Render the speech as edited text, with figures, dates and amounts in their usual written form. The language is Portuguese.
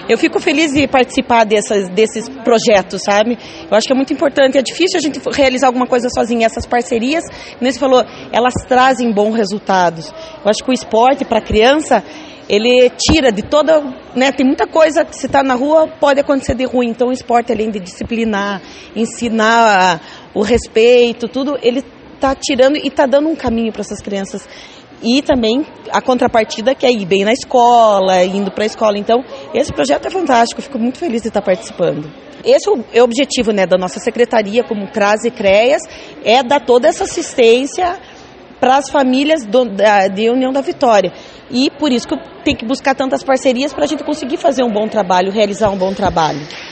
Eu fico feliz de participar desses projetos, sabe? Eu acho que é muito importante. É difícil a gente realizar alguma coisa sozinha. Essas parcerias, como você falou, elas trazem bons resultados. Eu acho que o esporte para a criança, ele tira de toda, né? Tem muita coisa que se está na rua pode acontecer de ruim. Então o esporte, além de disciplinar, ensinar o respeito, tudo, ele está tirando e está dando um caminho para essas crianças. E também a contrapartida que é ir bem na escola, indo para a escola. Então, esse projeto é fantástico, eu fico muito feliz de estar participando. Esse é o objetivo, né, da nossa secretaria, como CRAS e CREAS, é dar toda essa assistência para as famílias de União da Vitória. E por isso que eu tenho que buscar tantas parcerias para a gente conseguir fazer um bom trabalho, realizar um bom trabalho.